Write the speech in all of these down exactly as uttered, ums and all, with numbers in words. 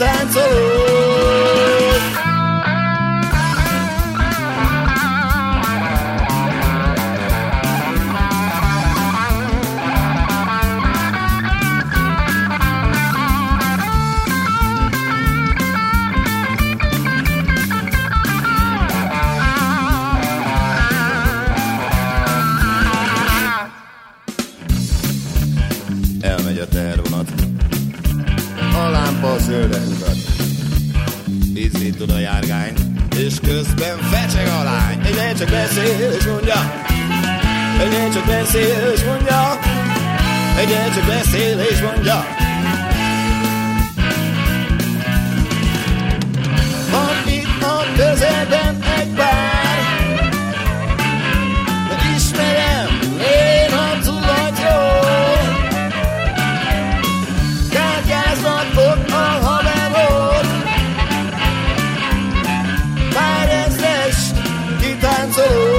kitáncoló. Elmegy a tehervonat, a lámpa zölden mutat. Ízni tud a járgány, és közben fecseg a lány. Egyre csak beszél és mondja, egyre csak beszél és mondja, egyre csak beszél és mondja. Van itt a közelben egy bár, de ismerem én a tulajt jól. Kártyáznak ott a haverok, párezres kitáncolók.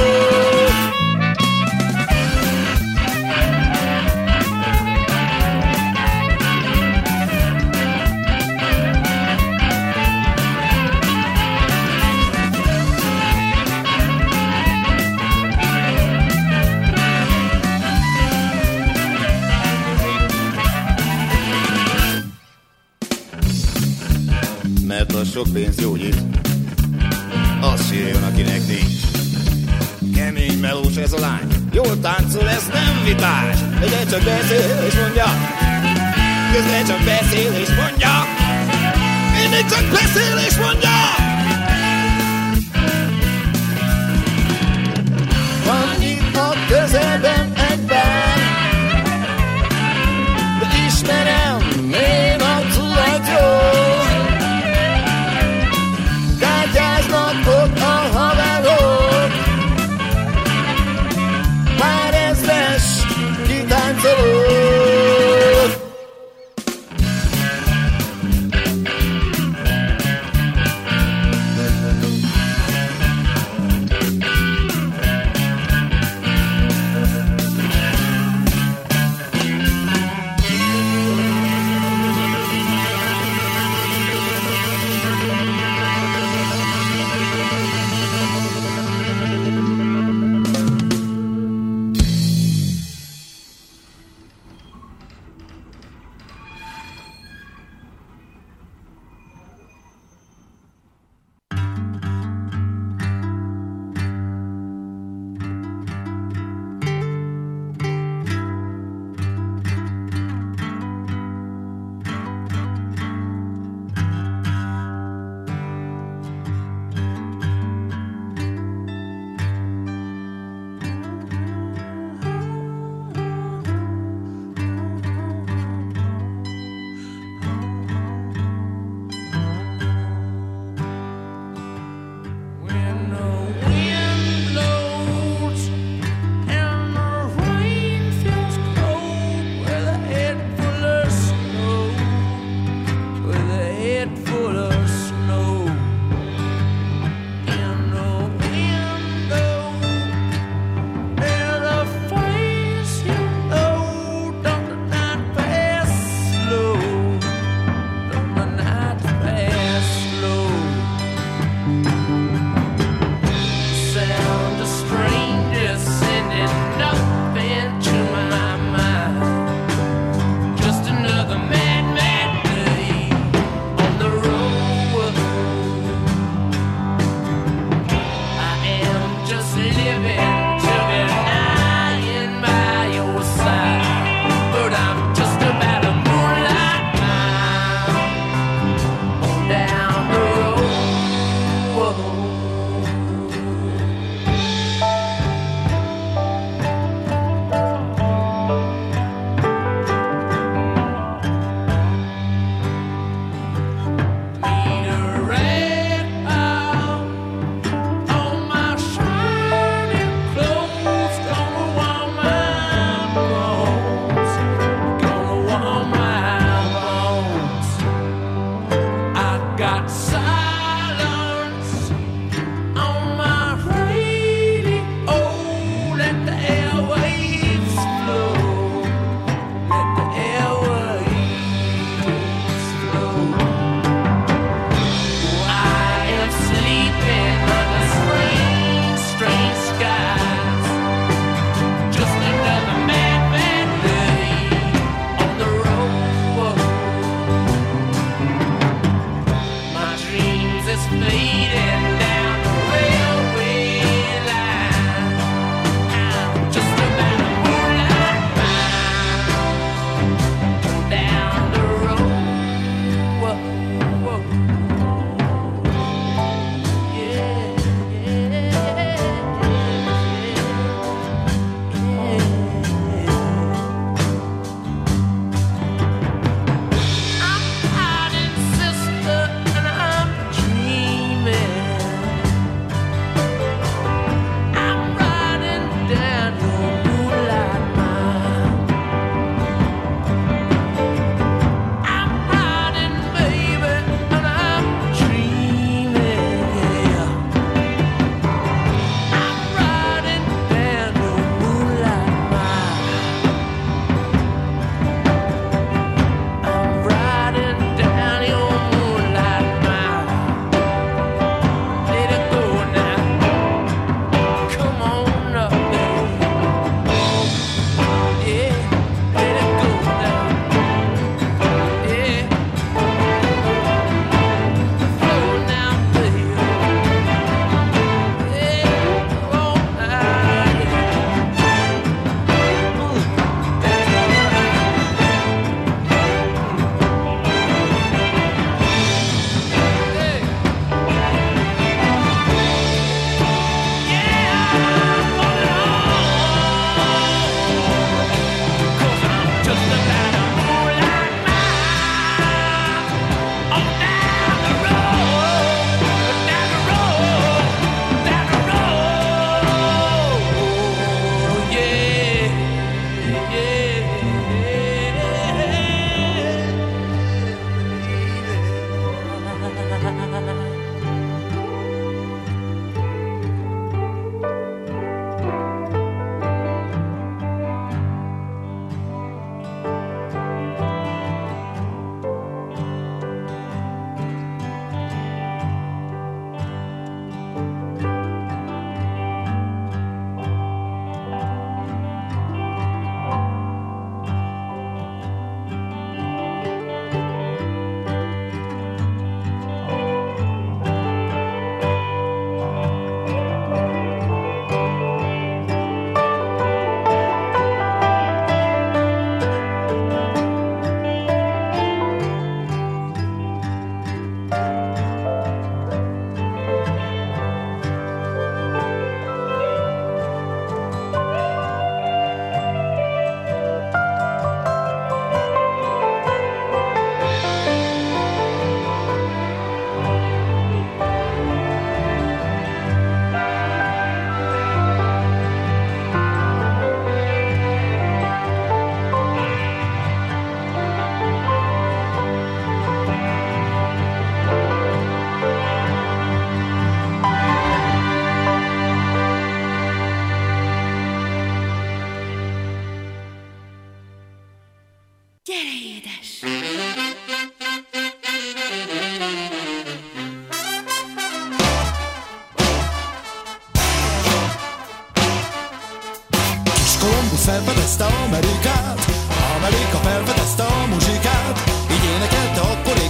Mert a sok pénz gyógyít, az sírjon, akinek nincs. Kemény melós ez a lány, jól táncol, ez nem vitás. Egyre csak beszél és mondja, közben csak beszél és mondja, mindig csak beszél és mondja. Van itt a közelben egy bár, de ismerem én a tulajt jól. Ott a haverok, párezres kitáncolók.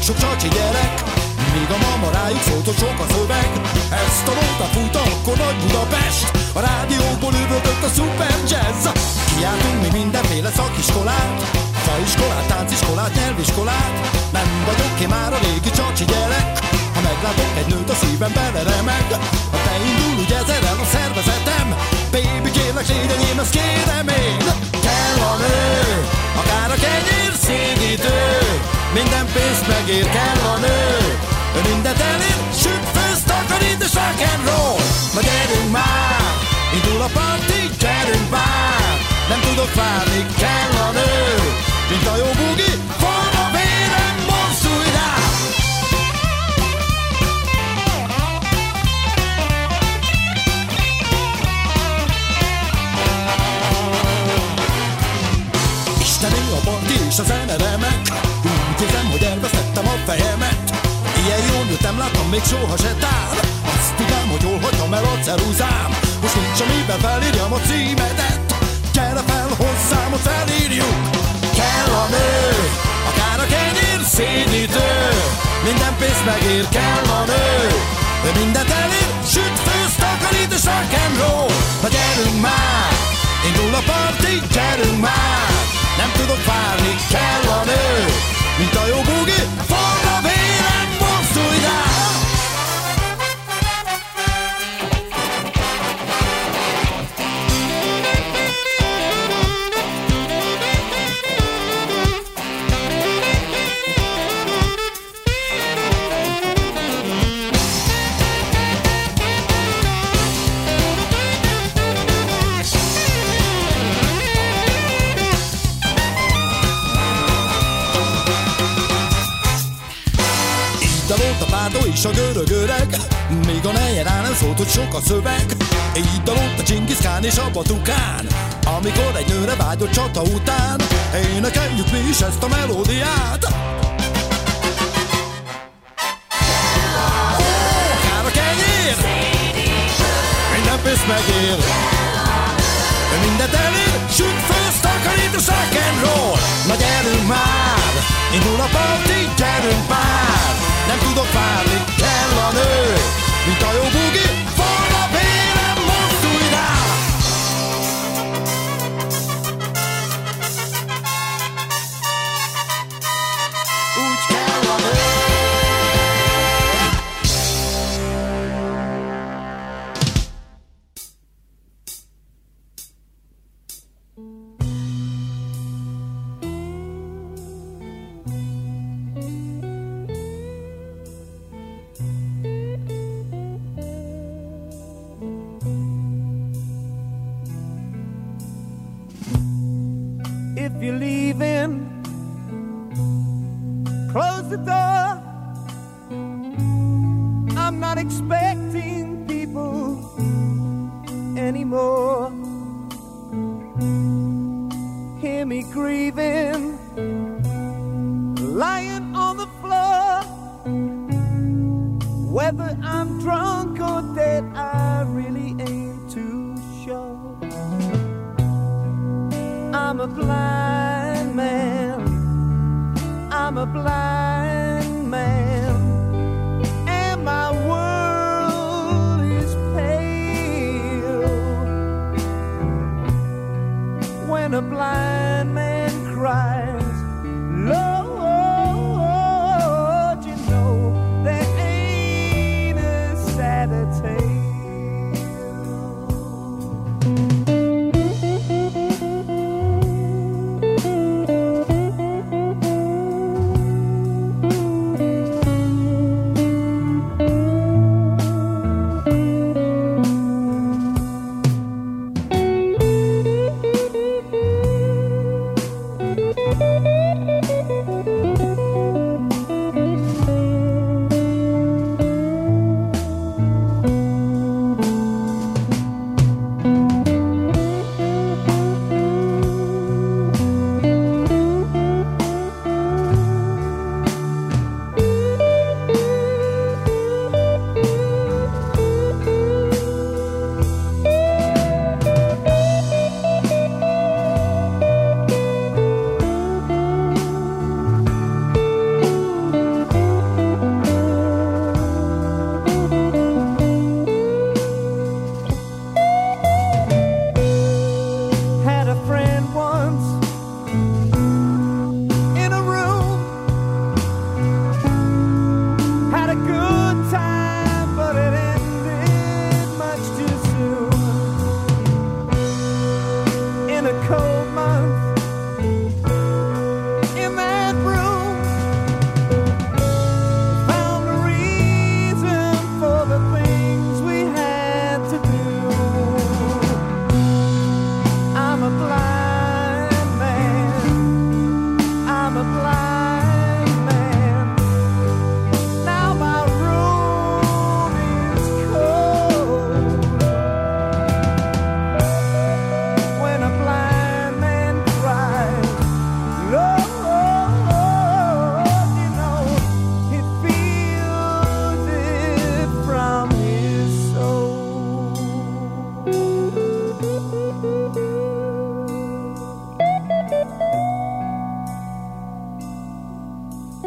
sok csacsi gyerek, míg a mama rájuk szólt, hogy sok a szöveg. Ezt a nótát fújta akkor Nagy Budapest, a rádióból üvöltött a szuper jazz. Kiáltunk mi mindenféle szakiskolát, faiskolát, tánciskolát, nyelviskolát. Nem vagyok ki már a régi csacsi gyerek, ha meglátok egy nőt, a szívem beleremeg. Ha te indul, úgy ezerrel a szervezetem, baby kérlek légy enyém, ezt kérem én. Kell a nő, akár a kenyér szédítő, minden pénzt megér, kell a nő. Ő mindent elér, süt, főz, takarít és rock and roll. Na gyerünk már, indul a party, gyerünk már. Nem tudok várni, kell a nő, mint a jó bugi, van a vérem, mozdulj rá. Istené a parti és a zene remek, úgy érzem, hogy elvesztettem a fejemet. Ilyen jól nőttem, láttam még soha se tár. Azt tudám, hogy jól hagytam el a ceruzám. Most nincs amiben felírjam a címedet. Gyere fel hozzám, hogy felírjuk. Kell a nő, akár a kenyér szédítő, minden pénzt megér, kell a nő. Ő mindent elér, süt, főz, takarít és rock and roll. Na gyerünk már, indul a party, gyerünk már. Nem tudok várni, kell a nő, mint a jó bugi, forg a vérem, mozdulj rá. És a görög öreg, még a neje rá nem szólt, hogy sok a szöveg. Így dalott a Csingiszkán és a Batukán, amikor egy nőre vágyott csata után. Énekeljük mi is ezt a melódiát. Akár a kenyér, minden pénzt megér, mindent elér, süt, főz, takarít és rock and roll. Na gyerünk már, indul a party, gyerünk már. Nem tudok várni, kell a nő, mint a jó bugi, forg a vérem, mozdulj rá. Úgy kell a nő. If you're leaving, close the door. I'm not expecting people anymore. Hear me grieving, lying on the floor. Whether I'm drunk or dead, I really ain't too sure. I'm a blind man, I'm a blind man, and my world is pale. When a blind man cries, Lord, you know there ain't a sadder tale.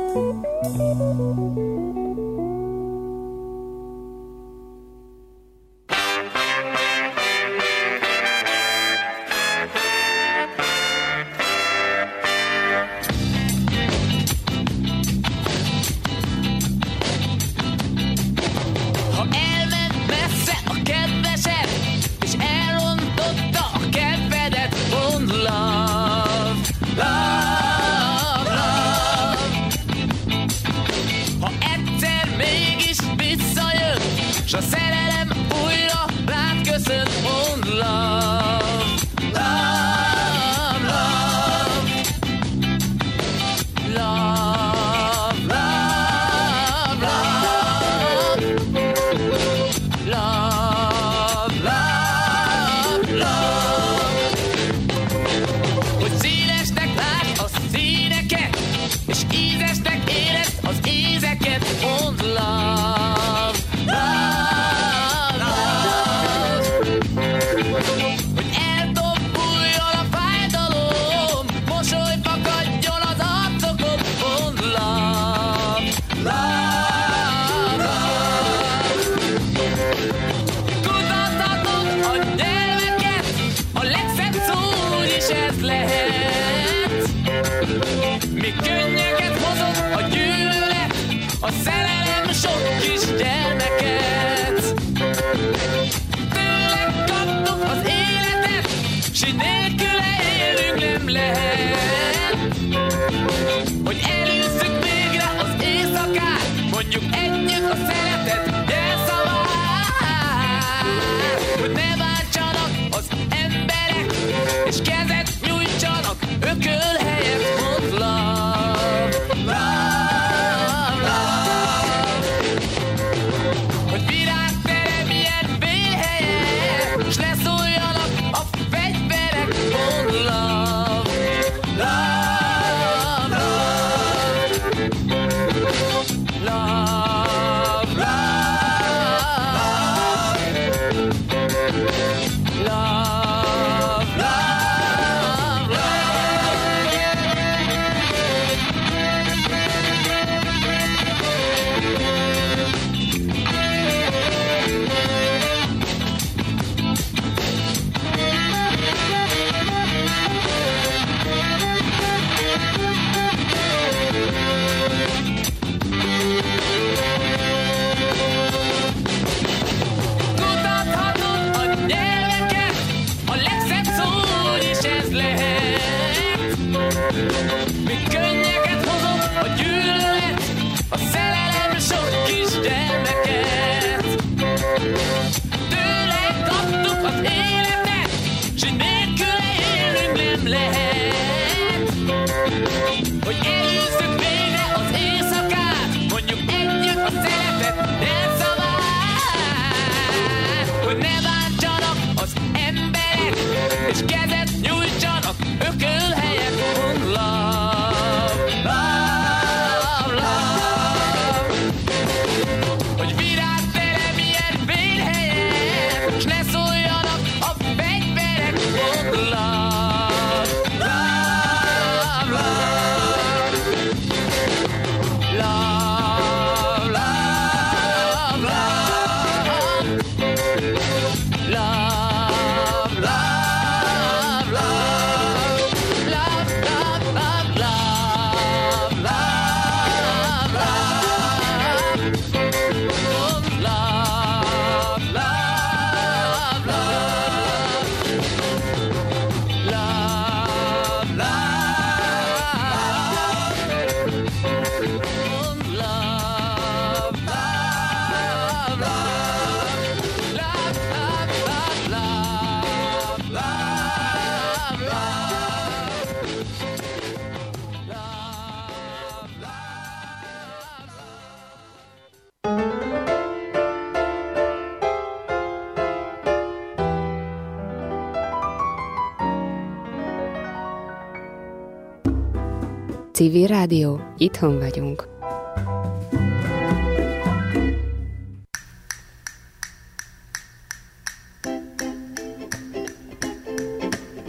Civil Rádió, itthon vagyunk.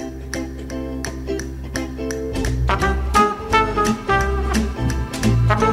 Thank you.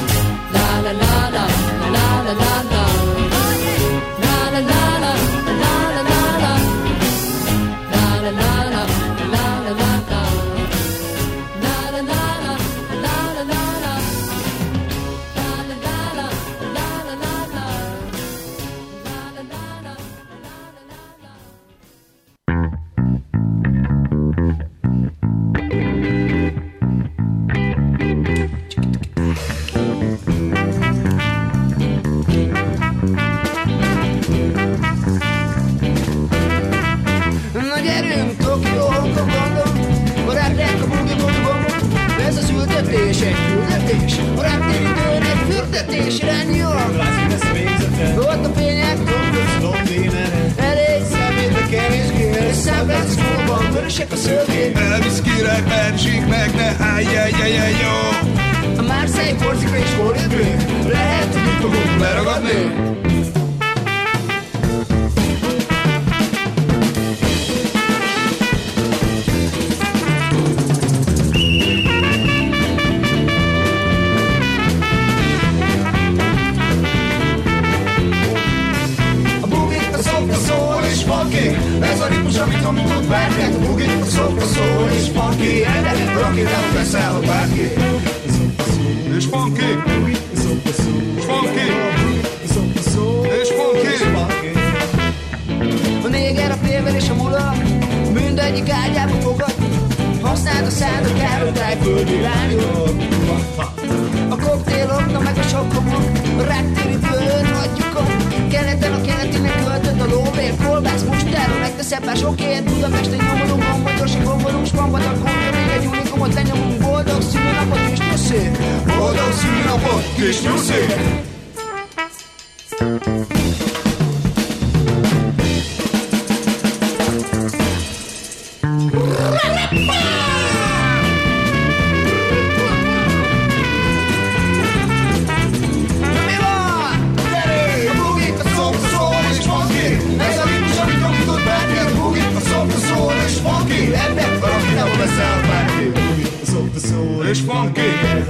És funky, ez a ritmus,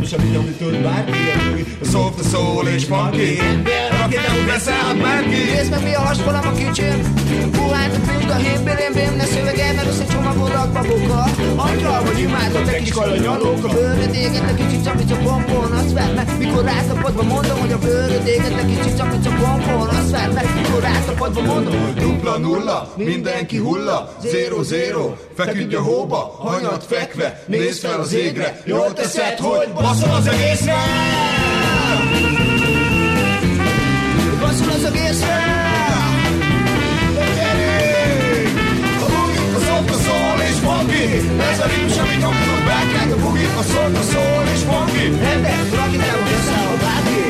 sem így, amit tud bárki. A soft, a soul és funky. Aki nem úgy beszél, bárki. Nézd meg mi a hasfalam a kicsim. Puhánt a pünk a hím, birim, bim, ne szövegel meg összecsomagolak babokkal. Angyal vagy imádod, te kis kalanyalók. A bőröd éget, a kicsit csapít a pompon. Azt vedd meg, mikor rátapadva mondom, hogy a bőröd éget, a kicsit csapít a pompon. Azt vedd meg, mikor rátapadva mondom, hogy dupla nulla, mindenki hulla. Zero, zero, feküdj a hóba, hanyat fekve, nézd fel az égre. Jól teszed, hogy baszol az egészre. Baszol az egészre. A boogie, a soft, a soul és funky. Ez a rim, semmit nem tudok bárkát. A boogie, a soft, a soul és funky. Ember, aki nem úgy beszél, a bárki.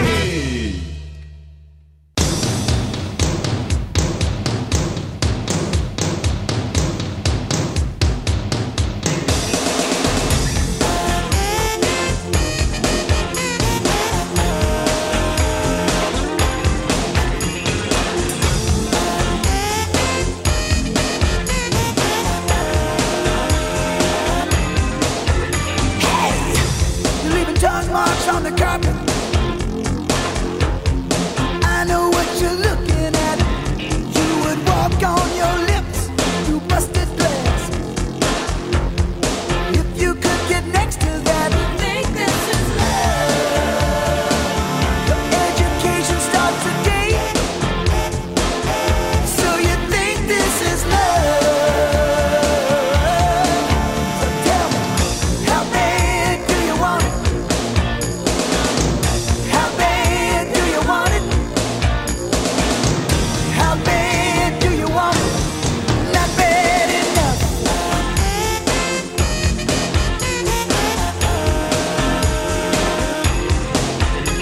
On the carpet,